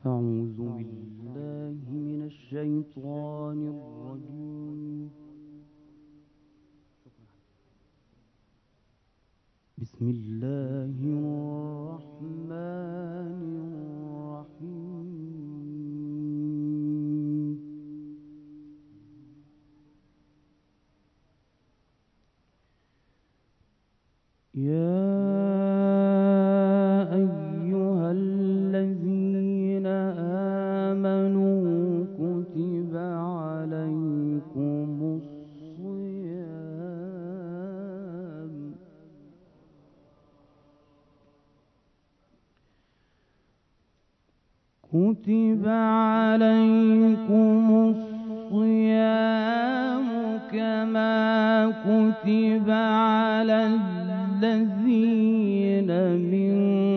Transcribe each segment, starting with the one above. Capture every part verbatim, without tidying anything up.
أعوذ بالله من الشيطان الرجيم. بسم الله الرحمن الرحيم. يا أيها الذين آمنوا كتب عليكم الصيام كتب عليكم الصيام كما كتب على الذين من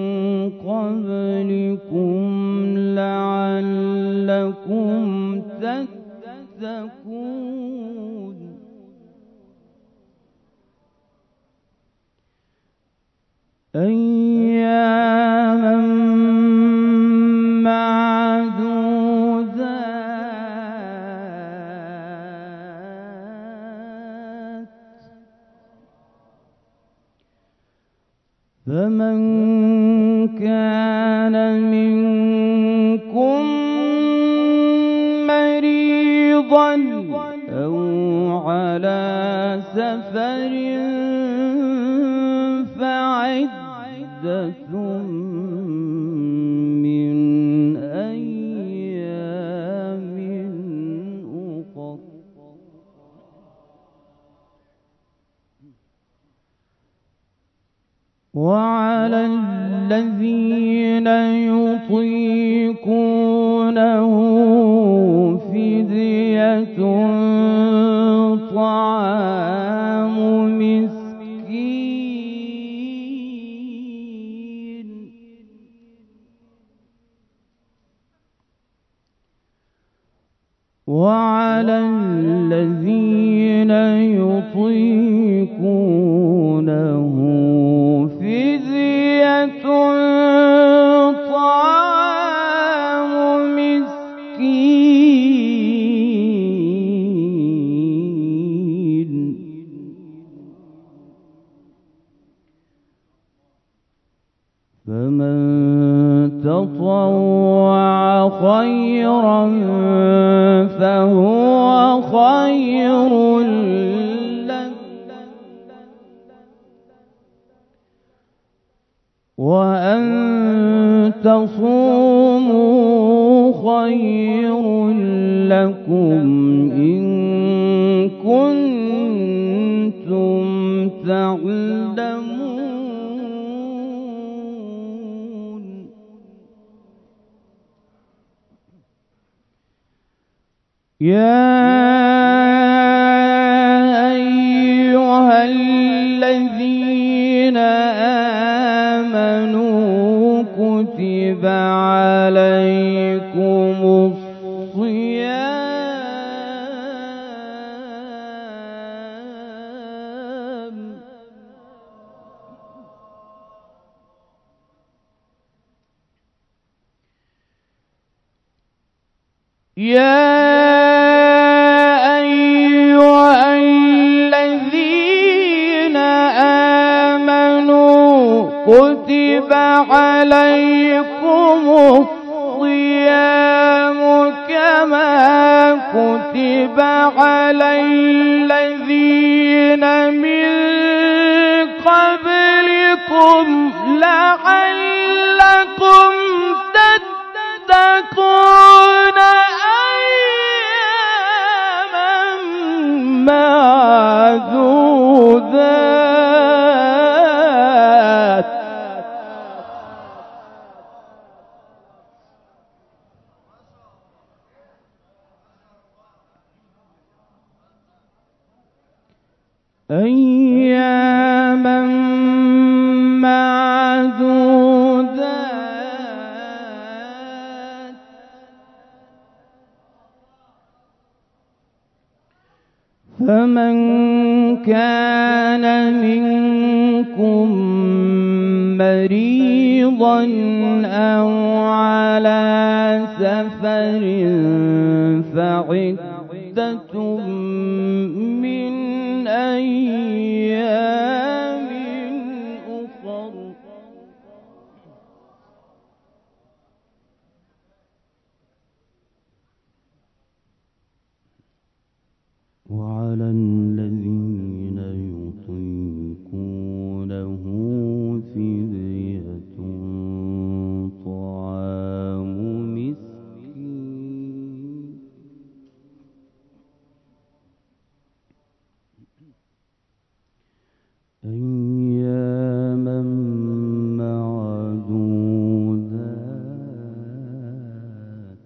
قبلكم لعلكم تتقون. أياما معدودات، فمن كان منكم مريضا أو على سفر فعدة من أيام أخر. وعلى الذين يطيقونه فدية طعام مسكين. وعلى الذين يطيقونه فدية طعام مسكين. فمن تطوع خيرا فهو خير له، وأن تصوموا خير لكم إن كنتم تعلمون. يا أيها الذين آمنوا كتب عليكم الصيام يا أيها الذين آمنوا كتب عليكم الصيام كما كتب على الذين من قبلكم لعلكم تتقون. أياما معدودات، أياما معدودات، فمن كان منكم مريضا أو على سفر فعدة من أيام أخر وعلى الذين يطيقونه فدية طعام مسكين أياما معدودات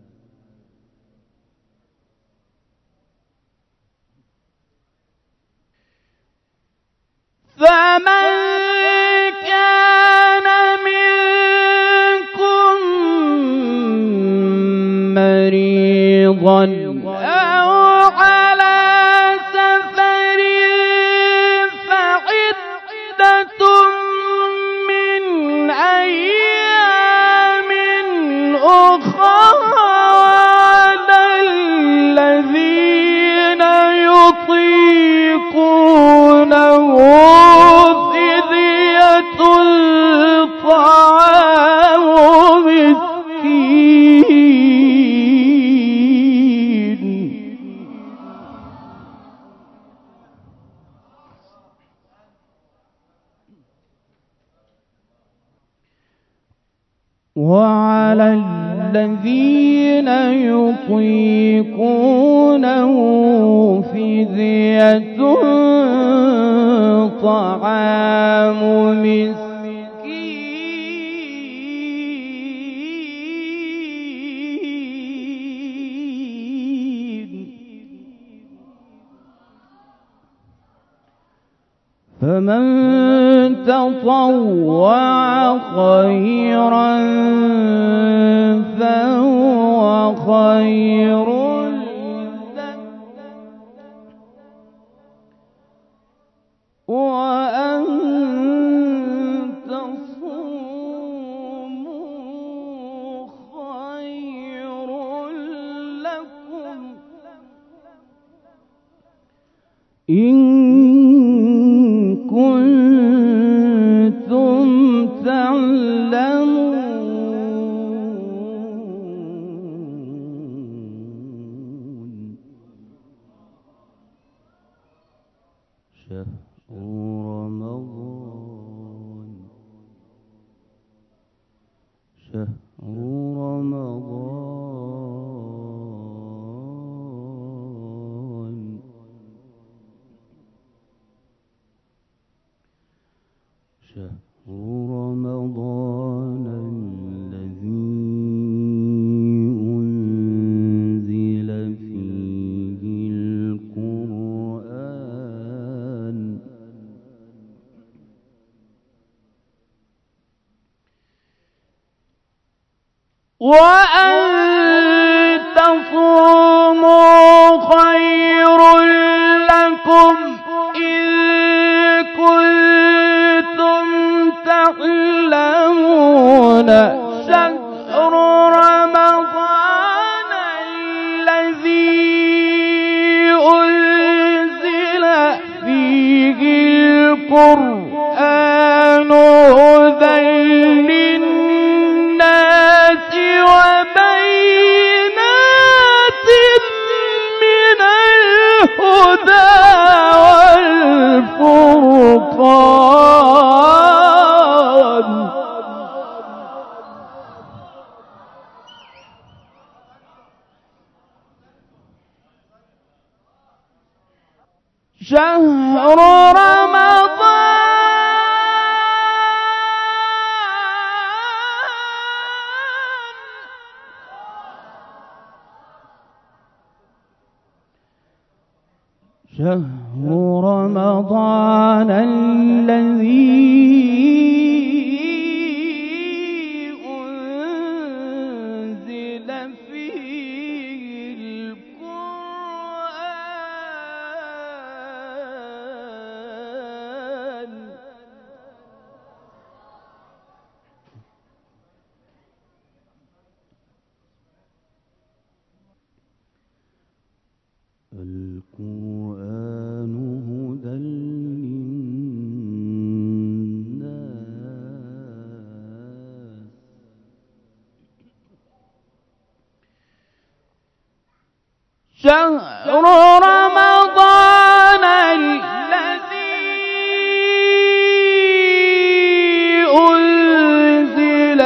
فمن كان منكم مريضا أو على سفر فعدة من أيام أخر على الذين يطيقونه فدية طعام مسكين وعلى الذين يطيقونه فدية طعام مسكين فمن تطوع خيرا فهو خير له وأن تصوموا خير لكم إن كنتم تعلمون شهر رمضان شهر رمضان شهر رمضان الذي أنزل فيه القرآن وأن تصوموا خير لكم إن كنتم تعلمون شهر رمضان الذي أنزل فيه القرآن هدى للناس وبينات من الهدى والفرقان شهر رمضان شهر رمضان الذي أنزل فيه القرآن القرآن هدى للناس شهر رمضان الذي أنزل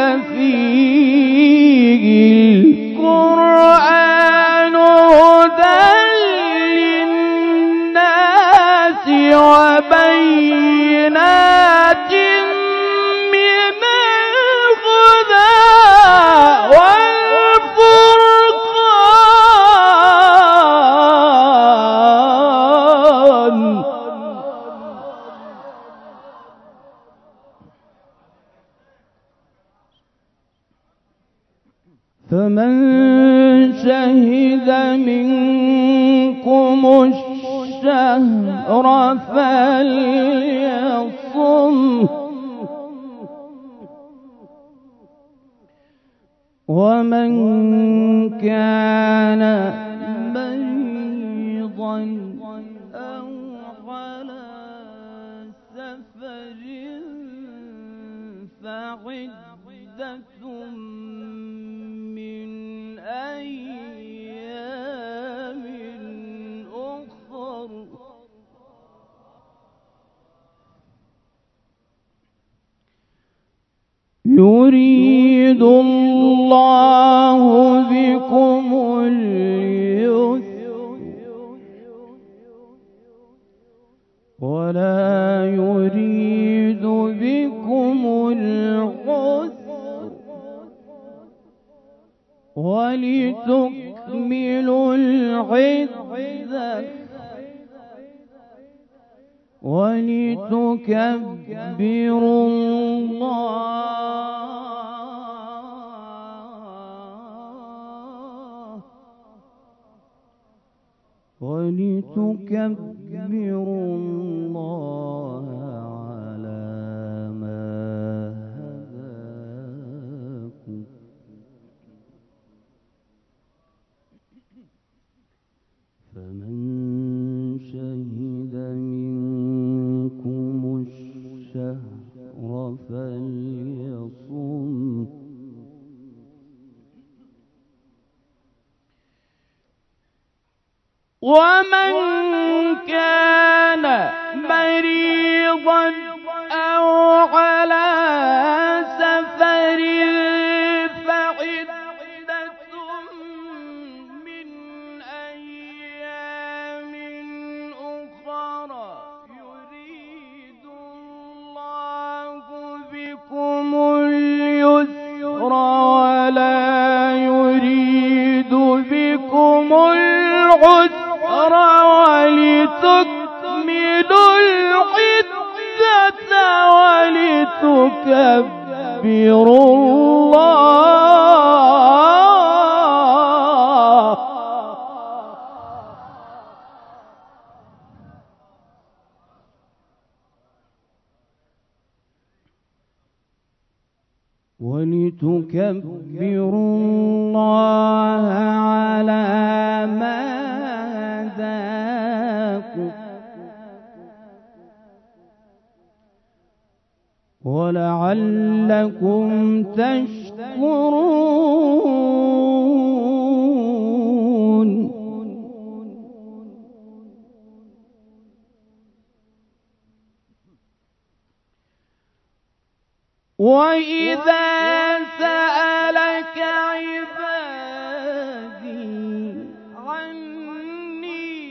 فيه القرآن هدى للناس وبينات من الهدى والفرقان فمن شهد منكم الشهر فليصم ومن كان مريضا أو على سفر فعدة من أيام أخر يريد الله بكم اليسر ولا يريد بكم العسر ولتكملوا العدة ولتكبروا الله ولتكبروا الله على ما هداكم فمن شهد منكم الشهر فليصم ومن كان مريضا أو على سفر فعدة من أيام أخرى يريد الله بكم اليسر ولا يريد بكم العسر ولتكملوا العدة ولتكبروا الله ولتكبروا الله على ما هداكم ولعلكم تشكرون وإذا سألك عبادي عني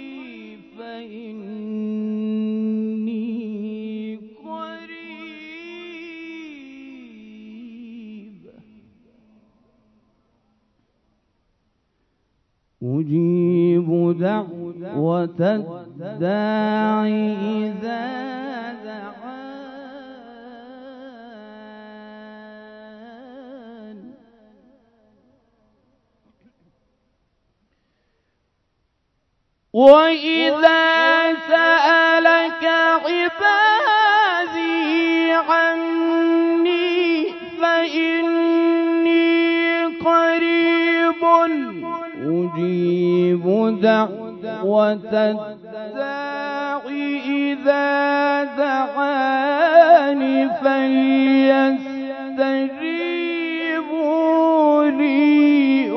فإني قريب أجيب دعوة الداعي إذا دعان وإذا سألك عبادي عني فإني قريب أجيب دعوة الداعي إذا دعاني فليستجيبوا لي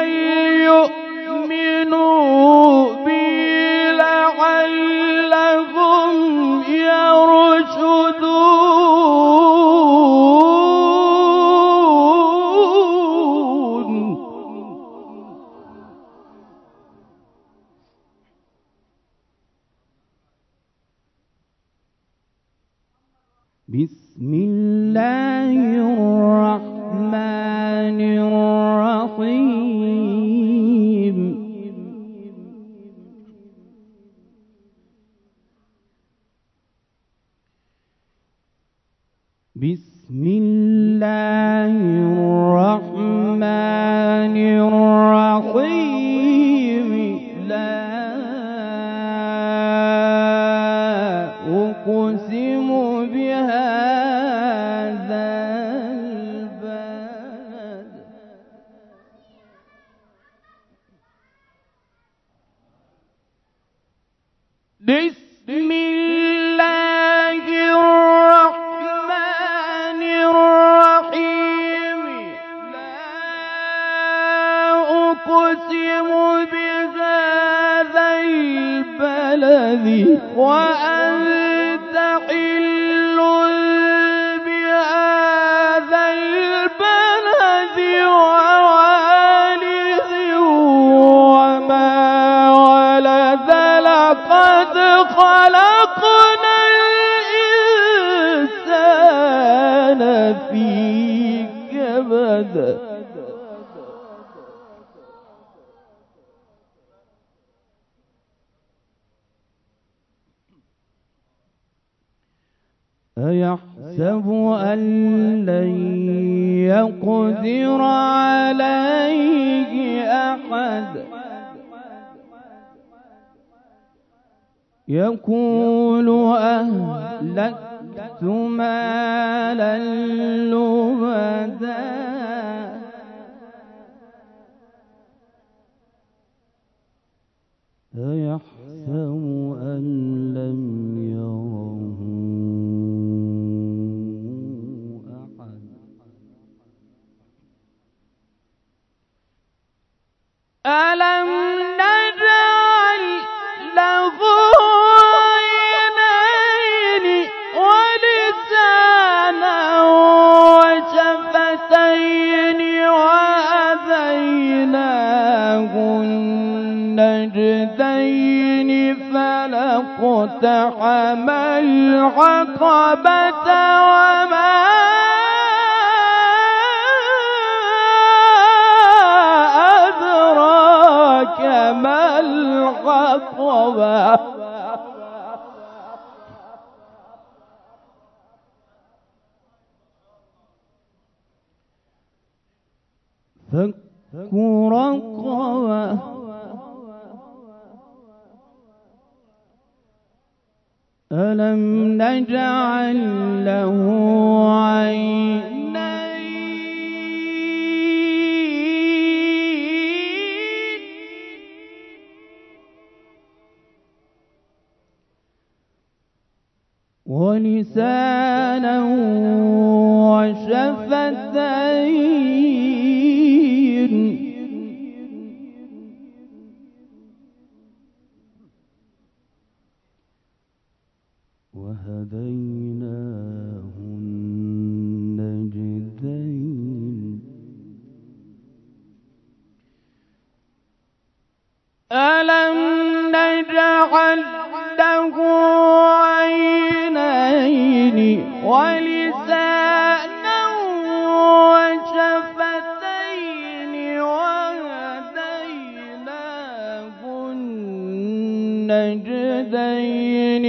وليؤمنوا بي لعلهم يرشدون. بسم الله الرحمن الرحيم. بسم الله الرحمن الرحيم. لا أقسم بهذا البلد. بسم الله الرحمن الرحيم. لا أقسم بهذا البلد وأنت حل بهذا البلد ووالد وما ولد. لقد خلقنا الإنسان في كبد. أيحسب أن لن يقدر عليه أحد. يقول أهلكت مالا لبدا. أيحسب أن لم يره أحد. ألم نجعل له عينين ولسانا وشفتين وهديناه النجدين فلاقتحم العقبة وما أدراك ما العقبة. فك رقبة. ألم نجعل له عينين ولسانا وشفتين وهديناه النجدين. ألم نجعل له عينين ولسانا وشفتين وهديناه النجدين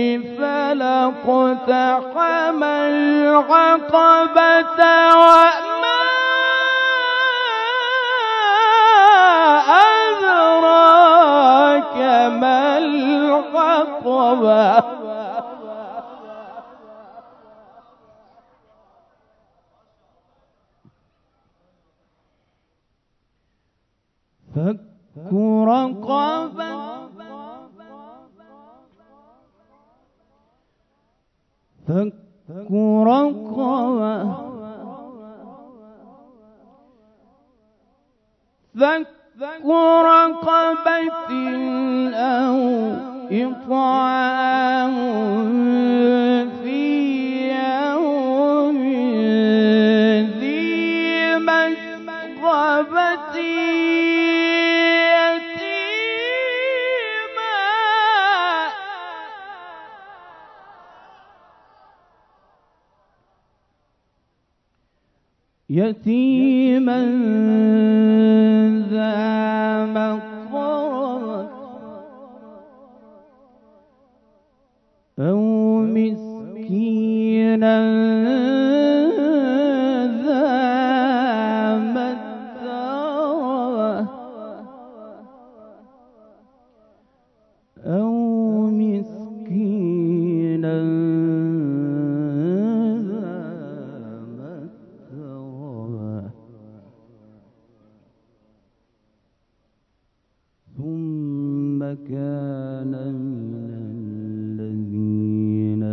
فلاقتحم العقبة وما أدراك ما العقبة. فك رقبة. فك رقبة فك رقبة أو إطعام في يوم ذي مسغبة يتيما يتيما ذا مقربة أو مسكينا ذا متربة أو مسكينا ذا متربة ثم كان من الذين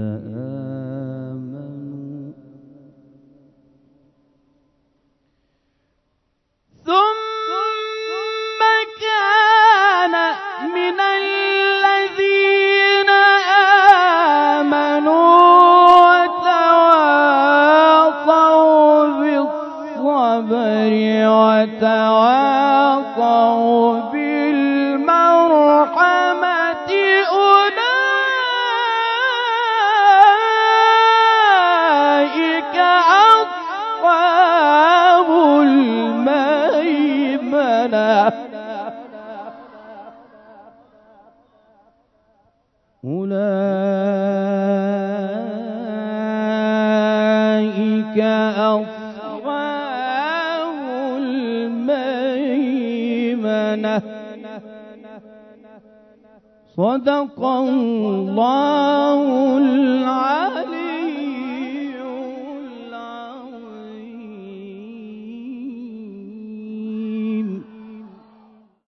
آمنوا ثم كان من الذين آمنوا وتواصوا بالصبر وتواصوا بالمرحمة أولئك أصحاب الميمنة أولئك أصحاب الميمنة صدق الله العلي